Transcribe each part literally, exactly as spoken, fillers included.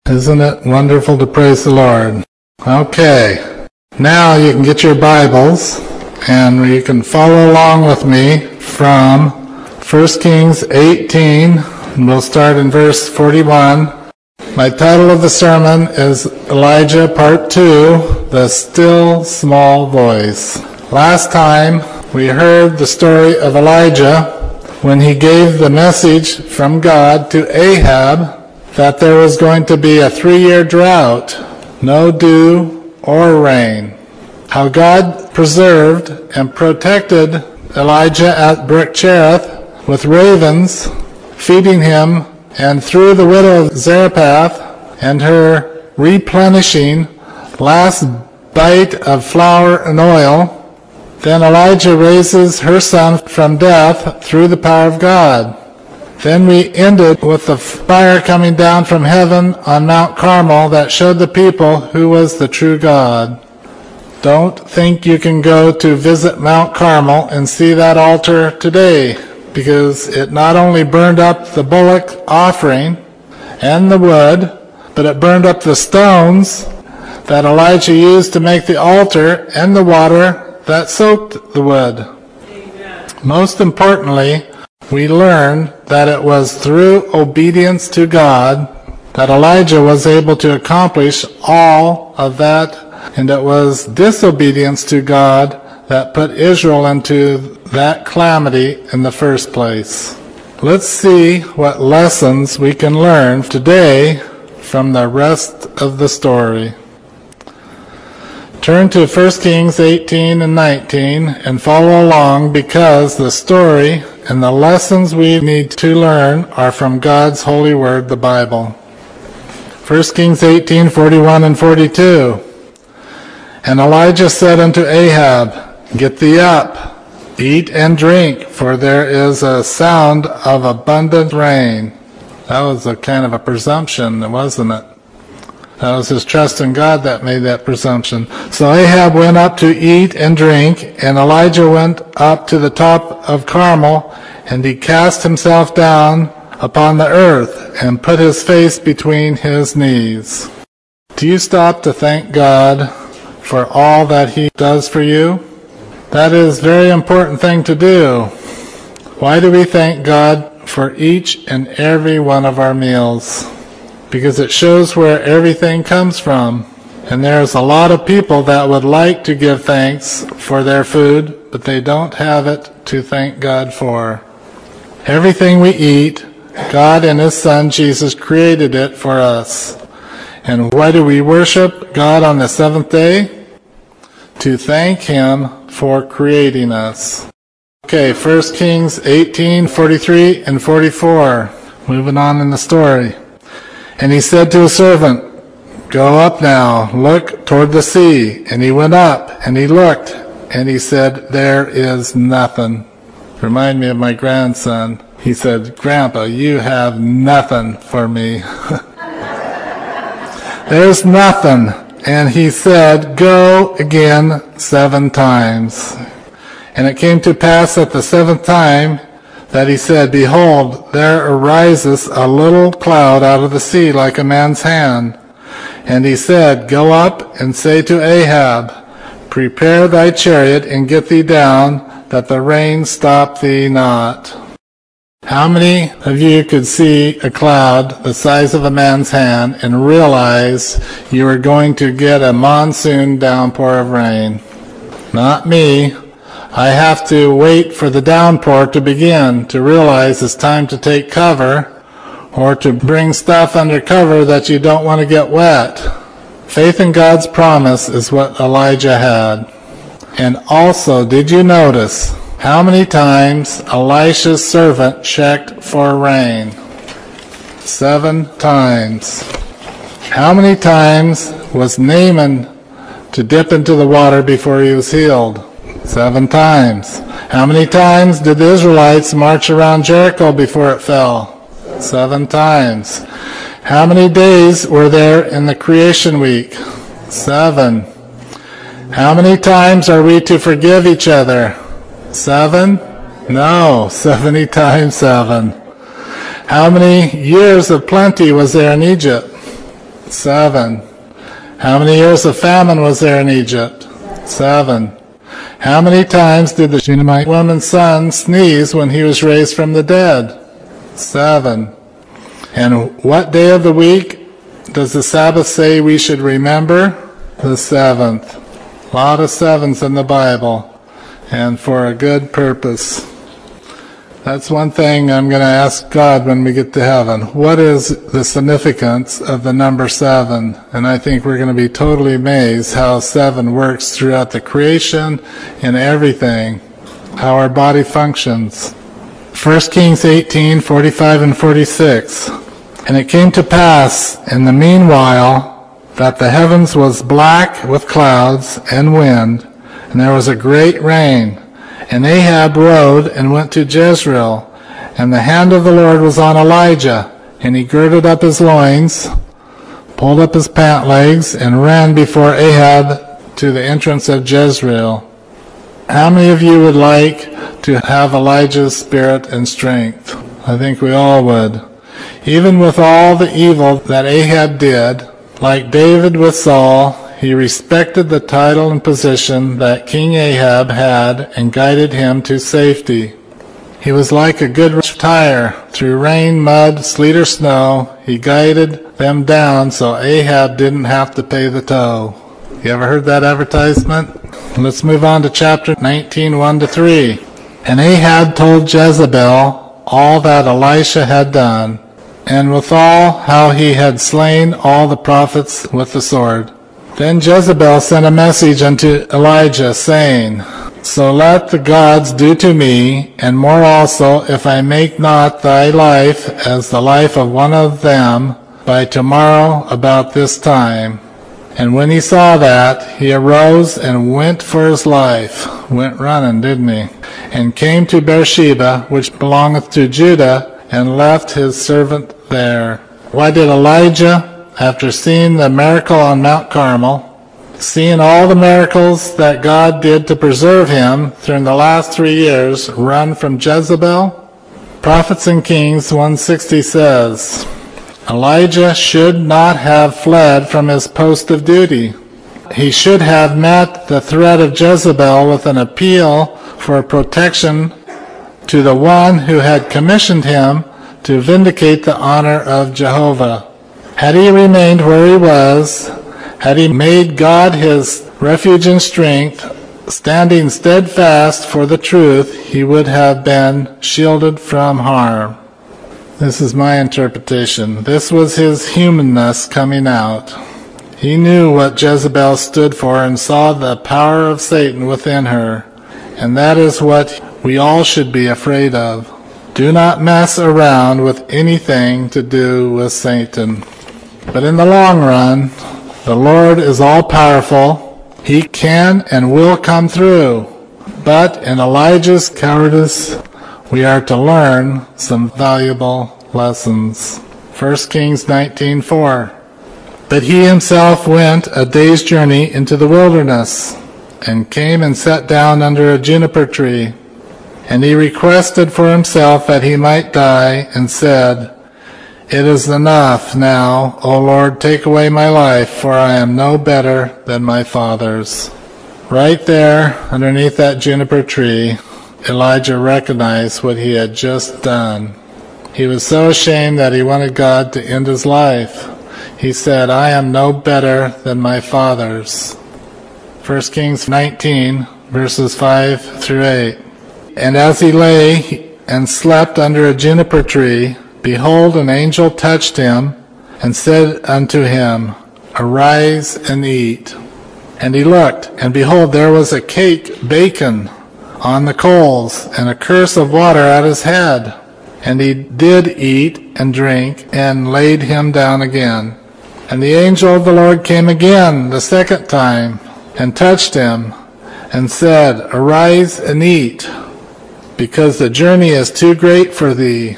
Isn't it wonderful to praise the Lord? Okay, now you can get your Bibles and you can follow along with me from First Kings eighteen, and we'll start in verse forty-one. My title of the sermon is Elijah Part two, The Still Small Voice. Last time we heard the story of Elijah when he gave the message from God to Ahab that there was going to be a three-year drought, no dew or rain. How God preserved and protected Elijah at Brook Cherith with ravens feeding him, and through the widow of Zarephath and her replenishing last bite of flour and oil. Then Elijah raises her son from death through the power of God. Then we ended with the fire coming down from heaven on Mount Carmel that showed the people who was the true God. Don't think you can go to visit Mount Carmel and see that altar today, because it not only burned up the bullock offering and the wood, but it burned up the stones that Elijah used to make the altar and the water that soaked the wood. Amen. Most importantly, we learn that it was through obedience to God that Elijah was able to accomplish all of that, and it was disobedience to God that put Israel into that calamity in the first place. Let's see what lessons we can learn today from the rest of the story. Turn to First Kings eighteen and nineteen and follow along, because the story and the lessons we need to learn are from God's holy word, the Bible. First Kings eighteen, forty-one and forty-two. And Elijah said unto Ahab, Get thee up, eat and drink, for there is a sound of abundant rain. That was a kind of a presumption, wasn't it? That was his trust in God that made that presumption. So Ahab went up to eat and drink, and Elijah went up to the top of Carmel, and he cast himself down upon the earth and put his face between his knees. Do you stop to thank God for all that he does for you? That is a very important thing to do. Why do we thank God for each and every one of our meals? Because it shows where everything comes from. And there's a lot of people that would like to give thanks for their food, but they don't have it to thank God for. Everything we eat, God and His Son Jesus created it for us. And why do we worship God on the seventh day? To thank Him for creating us. Okay, First Kings eighteen, forty-three and forty-four. Moving on in the story. And he said to his servant, Go up now, look toward the sea. And he went up, and he looked, and he said, There is nothing. Remind me of my grandson. He said, Grandpa, you have nothing for me. There's nothing. And he said, Go again seven times. And it came to pass at the seventh time that he said, Behold, there arises a little cloud out of the sea like a man's hand. And he said, Go up and say to Ahab, Prepare thy chariot and get thee down, that the rain stop thee not. How many of you could see a cloud the size of a man's hand and realize you were going to get a monsoon downpour of rain? Not me. I have to wait for the downpour to begin to realize it's time to take cover, or to bring stuff under cover that you don't want to get wet. Faith in God's promise is what Elijah had. And also, did you notice how many times Elisha's servant checked for rain? Seven times. How many times was Naaman to dip into the water before he was healed? Seven times. How many times did the Israelites march around Jericho before it fell? Seven times. How many days were there in the creation week? Seven. How many times are we to forgive each other? Seven? No, seventy times seven. How many years of plenty was there in Egypt? Seven. How many years of famine was there in Egypt? Seven. How many times did the Shunammite woman's son sneeze when he was raised from the dead? Seven. And what day of the week does the Sabbath say we should remember? The seventh. A lot of sevens in the Bible, and for a good purpose. That's one thing I'm going to ask God when we get to heaven. What is the significance of the number seven? And I think we're going to be totally amazed how seven works throughout the creation and everything, how our body functions. First Kings eighteen, forty-five and forty-six. And it came to pass in the meanwhile that the heavens was black with clouds and wind, and there was a great rain. And Ahab rode and went to Jezreel, and the hand of the Lord was on Elijah, and he girded up his loins, pulled up his pant legs, and ran before Ahab to the entrance of Jezreel. How many of you would like to have Elijah's spirit and strength? I think we all would. Even with all the evil that Ahab did, like David with Saul, he respected the title and position that King Ahab had and guided him to safety. He was like a good tire. Through rain, mud, sleet, or snow, he guided them down so Ahab didn't have to pay the toll. You ever heard that advertisement? Let's move on to chapter nineteen, one to three. And Ahab told Jezebel all that Elisha had done, and withal how he had slain all the prophets with the sword. Then Jezebel sent a message unto Elijah, saying, So let the gods do to me, and more also, if I make not thy life as the life of one of them by tomorrow about this time. And when he saw that, he arose and went for his life. Went running, didn't he? And came to Beersheba, which belongeth to Judah, and left his servant there. Why did Elijah, after seeing the miracle on Mount Carmel, seeing all the miracles that God did to preserve him through the last three years, run from Jezebel? Prophets and Kings one sixty says, Elijah should not have fled from his post of duty. He should have met the threat of Jezebel with an appeal for protection to the one who had commissioned him to vindicate the honor of Jehovah. Had he remained where he was, had he made God his refuge and strength, standing steadfast for the truth, he would have been shielded from harm. This is my interpretation. This was his humanness coming out. He knew what Jezebel stood for and saw the power of Satan within her, and that is what we all should be afraid of. Do not mess around with anything to do with Satan. But in the long run, the Lord is all-powerful. He can and will come through. But in Elijah's cowardice, we are to learn some valuable lessons. First Kings nineteen four. But he himself went a day's journey into the wilderness, and came and sat down under a juniper tree. And he requested for himself that he might die, and said, It is enough now, O Lord, take away my life, for I am no better than my fathers. Right there, underneath that juniper tree, Elijah recognized what he had just done. He was so ashamed that he wanted God to end his life. He said, I am no better than my fathers. First Kings nineteen, verses five through eight. And as he lay and slept under a juniper tree, behold, an angel touched him, and said unto him, Arise and eat. And he looked, and behold, there was a cake baken on the coals, and a cruse of water at his head. And he did eat and drink, and laid him down again. And the angel of the Lord came again the second time, and touched him, and said, Arise and eat, because the journey is too great for thee.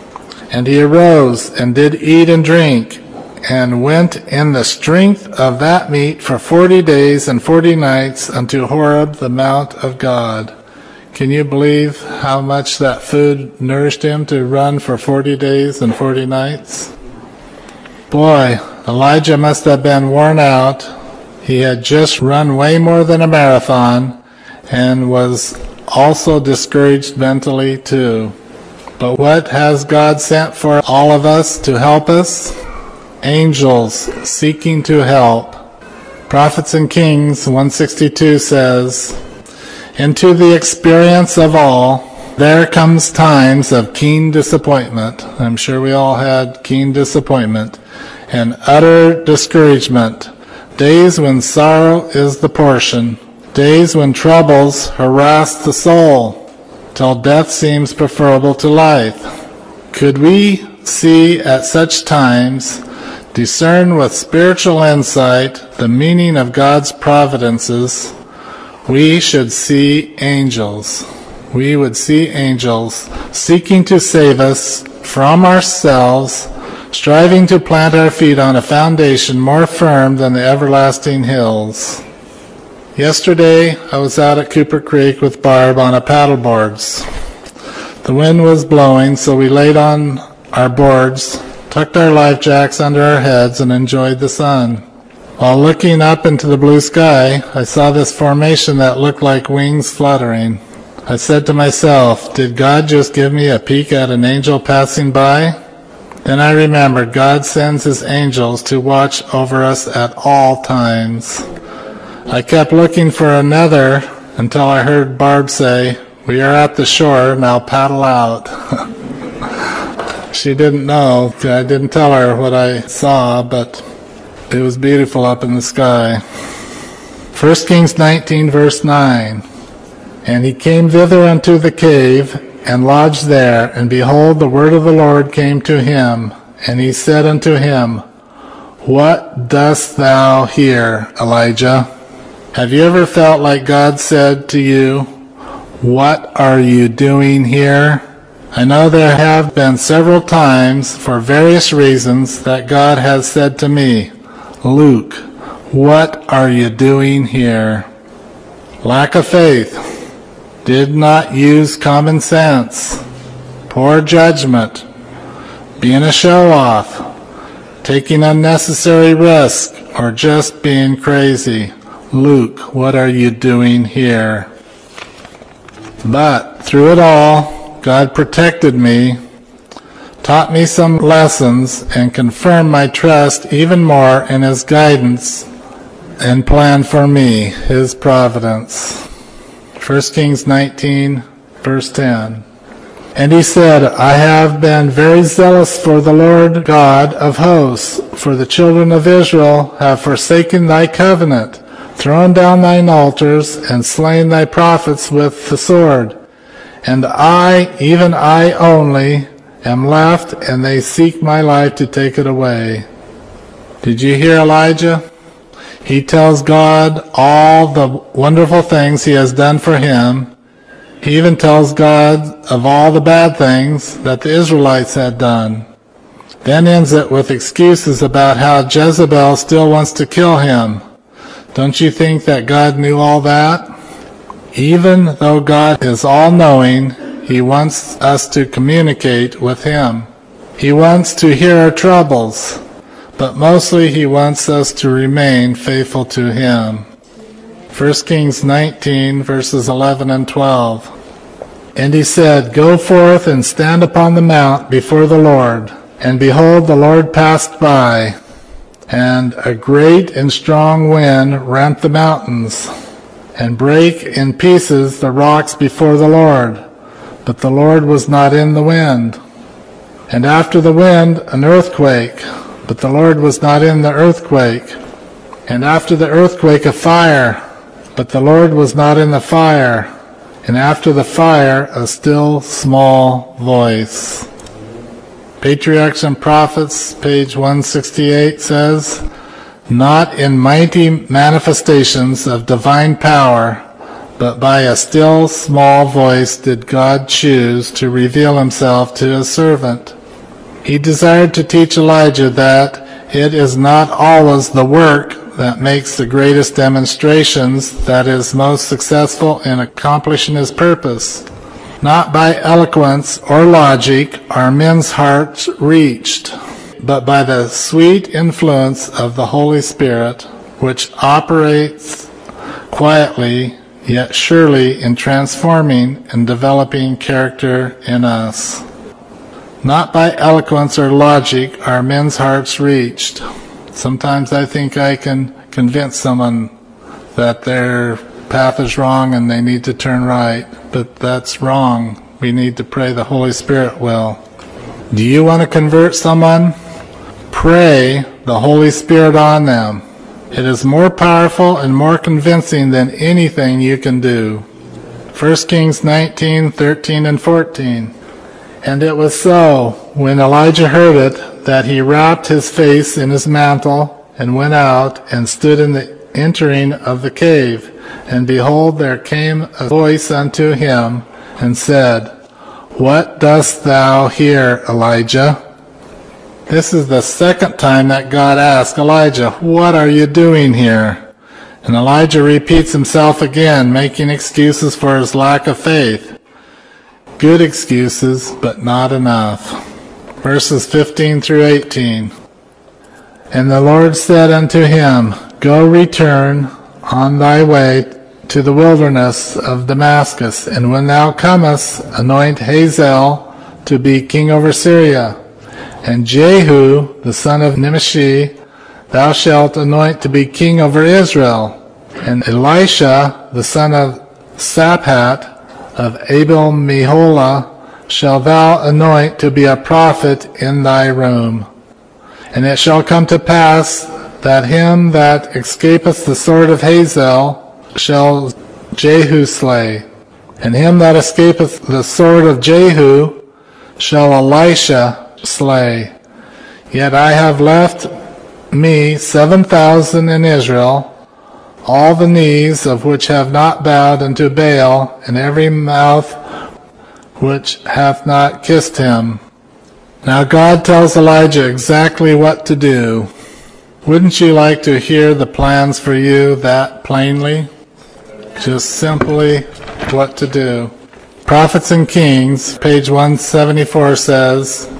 And he arose, and did eat and drink, and went in the strength of that meat for forty days and forty nights unto Horeb, the mount of God. Can you believe how much that food nourished him to run for forty days and forty nights? Boy, Elijah must have been worn out. He had just run way more than a marathon and was also discouraged mentally too. But what has God sent for all of us to help us? Angels seeking to help. Prophets and Kings one sixty-two says, "Into the experience of all, there comes times of keen disappointment." I'm sure we all had keen disappointment. "And utter discouragement. Days when sorrow is the portion. Days when troubles harass the soul, till death seems preferable to life." Could we see at such times, discern with spiritual insight the meaning of God's providences, we should see angels. We would see angels seeking to save us from ourselves, striving to plant our feet on a foundation more firm than the everlasting hills. Yesterday, I was out at Cooper Creek with Barb on a paddleboards. The wind was blowing, so we laid on our boards, tucked our life jacks under our heads, and enjoyed the sun. While looking up into the blue sky, I saw this formation that looked like wings fluttering. I said to myself, did God just give me a peek at an angel passing by? Then I remembered God sends his angels to watch over us at all times. I kept looking for another until I heard Barb say, "We are at the shore, now paddle out." She didn't know. I didn't tell her what I saw, but it was beautiful up in the sky. First Kings nineteen, verse nine. "And he came thither unto the cave, and lodged there, and behold, the word of the Lord came to him. And he said unto him, What dost thou here, Elijah?" Have you ever felt like God said to you, "What are you doing here?" I know there have been several times, for various reasons, that God has said to me, "Luke, what are you doing here?" Lack of faith. Did not use common sense. Poor judgment. Being a show-off. Taking unnecessary risk, or just being crazy. Luke, what are you doing here? But through it all, God protected me, taught me some lessons, and confirmed my trust even more in his guidance and plan for me, his providence. First Kings nineteen, verse ten. "And he said, I have been very zealous for the Lord God of hosts, for the children of Israel have forsaken thy covenant, thrown down thine altars, and slain thy prophets with the sword. And I, even I only, am left, and they seek my life to take it away." Did you hear Elijah? He tells God all the wonderful things he has done for him. He even tells God of all the bad things that the Israelites had done. Then ends it with excuses about how Jezebel still wants to kill him. Don't you think that God knew all that? Even though God is all-knowing, he wants us to communicate with him. He wants to hear our troubles, but mostly he wants us to remain faithful to him. First Kings nineteen, verses eleven and twelve. "And he said, Go forth and stand upon the mount before the Lord. And behold, the Lord passed by, and a great and strong wind rent the mountains, and brake in pieces the rocks before the Lord. But the Lord was not in the wind. And after the wind, an earthquake, but the Lord was not in the earthquake. And after the earthquake, a fire, but the Lord was not in the fire. And after the fire, a still small voice." Patriarchs and Prophets, page one sixty-eight, says, "Not in mighty manifestations of divine power, but by a still small voice did God choose to reveal himself to his servant." He desired to teach Elijah that it is not always the work that makes the greatest demonstrations that is most successful in accomplishing his purpose. Not by eloquence or logic are men's hearts reached. but by the sweet influence of the Holy Spirit, which operates quietly yet surely in transforming and developing character in us. Not by eloquence or logic are men's hearts reached. Sometimes I think I can convince someone that their path is wrong and they need to turn right, but that's wrong. We need to pray the Holy Spirit will. Do you want to convert someone? Pray the Holy Spirit on them. It is more powerful and more convincing than anything you can do. First Kings nineteen, thirteen and fourteen. And it was so, when Elijah heard it, that he wrapped his face in his mantle, and went out, and stood in the entering of the cave. And behold, there came a voice unto him, and said, What dost thou here, Elijah? This is the second time that God asked Elijah, What are you doing here? And Elijah repeats himself again, making excuses for his lack of faith. Good excuses, but not enough. Verses fifteen through eighteen. And the Lord said unto him, Go return on thy way to the wilderness of Damascus, and when thou comest, anoint Hazael to be king over Syria. And Jehu, the son of Nimshi, thou shalt anoint to be king over Israel. And Elisha, the son of Shaphat, of Abel Meholah, shall thou anoint to be a prophet in thy room. And it shall come to pass that him that escapeth the sword of Hazael shall Jehu slay, and him that escapeth the sword of Jehu shall Elisha slay. Yet I have left me seven thousand in Israel, all the knees of which have not bowed unto Baal, and every mouth which hath not kissed him. Now God tells Elijah exactly what to do. Wouldn't you like to hear the plans for you that plainly? Just simply what to do. Prophets and Kings, page one seventy-four says,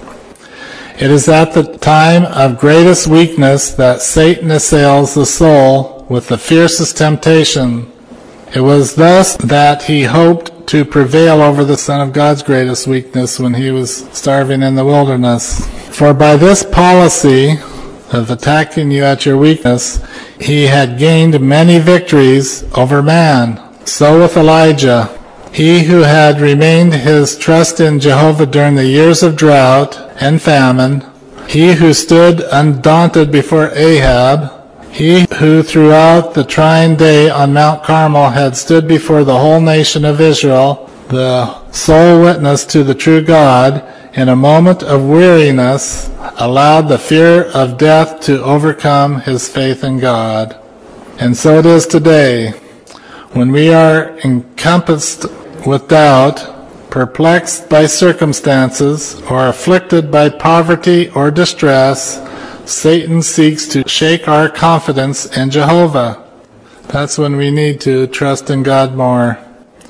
It is at the time of greatest weakness that Satan assails the soul with the fiercest temptation. It was thus that he hoped to prevail over the Son of God's greatest weakness when he was starving in the wilderness. For by this policy of attacking you at your weakness, he had gained many victories over man. So with Elijah, he who had remained his trust in Jehovah during the years of drought and famine, he who stood undaunted before Ahab, he who throughout the trying day on Mount Carmel had stood before the whole nation of Israel, the sole witness to the true God, in a moment of weariness, allowed the fear of death to overcome his faith in God. And so it is today, when we are encompassed with doubt, perplexed by circumstances, or afflicted by poverty or distress, Satan seeks to shake our confidence in Jehovah. That's when we need to trust in God more.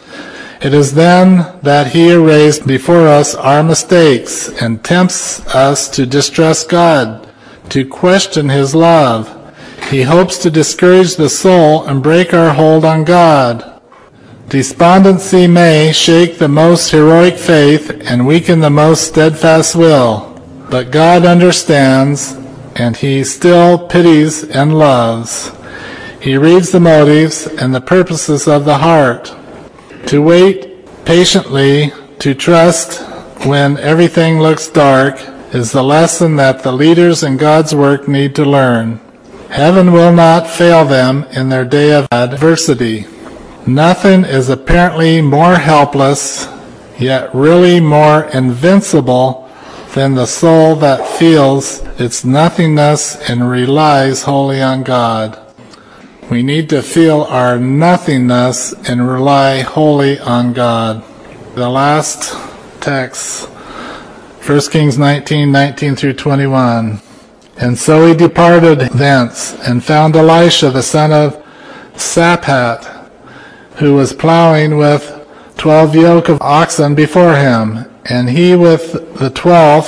It is then that he erases before us our mistakes and tempts us to distrust God, to question his love. He hopes to discourage the soul and break our hold on God. Despondency may shake the most heroic faith and weaken the most steadfast will, but God understands, and he still pities and loves. He reads the motives and the purposes of the heart. To wait patiently, to trust when everything looks dark, is the lesson that the leaders in God's work need to learn. Heaven will not fail them in their day of adversity. Nothing is apparently more helpless, yet really more invincible than the soul that feels its nothingness and relies wholly on God. We need to feel our nothingness and rely wholly on God. The last text, First Kings nineteen, nineteen through twenty-one. And so he departed thence, and found Elisha the son of Shaphat, who was plowing with twelve yoke of oxen before him, and he with the twelfth,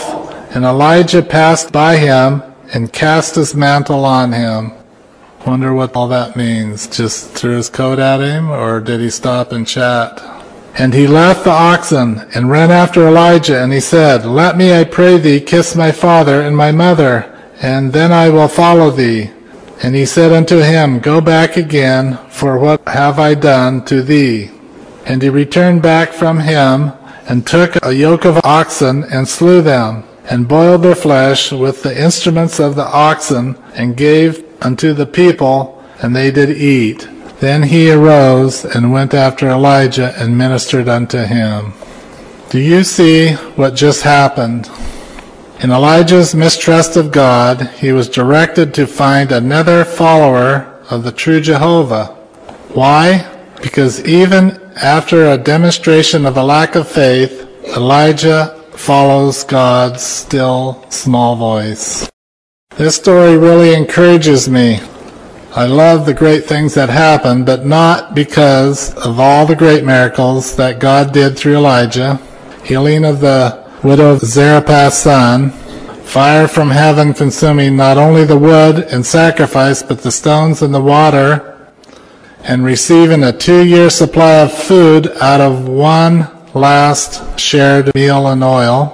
And Elijah passed by him and cast his mantle on him. Wonder what all that means. Just threw his coat at him, or did he stop and chat? And he left the oxen and ran after Elijah, and he said, "Let me, I pray thee, kiss my father and my mother, and then I will follow thee." And he said unto him, "Go back again, for what have I done to thee?" And he returned back from him, and took a yoke of oxen, and slew them, and boiled their flesh with the instruments of the oxen, and gave unto the people, and they did eat. Then he arose and went after Elijah and ministered unto him. Do you see what just happened? In Elijah's mistrust of God, he was directed to find another follower of the true Jehovah. Why? Because even after a demonstration of a lack of faith, Elijah follows God's still small voice. This story really encourages me. I love the great things that happened, but not because of all the great miracles that God did through Elijah, healing of the widow of Zarephath's son, fire from heaven consuming not only the wood and sacrifice, but the stones and the water, and receiving a two-year supply of food out of one last shared meal and oil.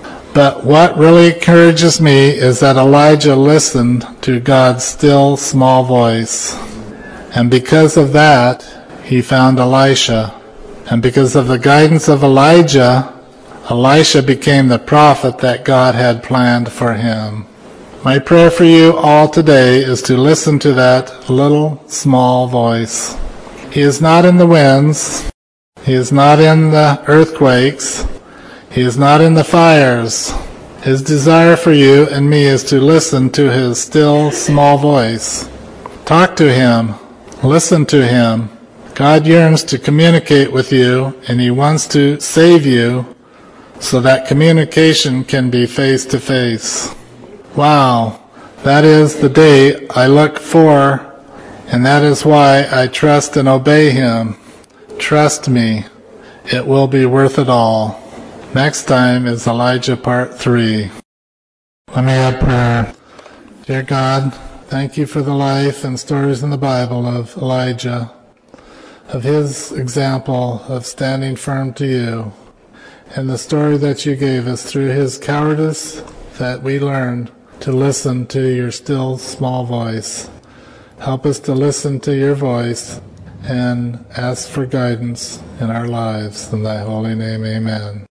But what really encourages me is that Elijah listened to God's still small voice. And because of that, he found Elisha. And because of the guidance of Elijah, Elisha became the prophet that God had planned for him. My prayer for you all today is to listen to that little small voice. He is not in the winds. He is not in the earthquakes. He is not in the fires. His desire for you and me is to listen to his still small voice. Talk to him. Listen to him. God yearns to communicate with you, and he wants to save you so that communication can be face to face. Wow, that is the day I look for, and that is why I trust and obey him. Trust me, it will be worth it all. Next time is Elijah Part three. Let me have prayer. Dear God, thank you for the life and stories in the Bible of Elijah, of his example of standing firm to you, and the story that you gave us through his cowardice that we learned to listen to your still small voice. Help us to listen to your voice and ask for guidance in our lives. In thy holy name, amen.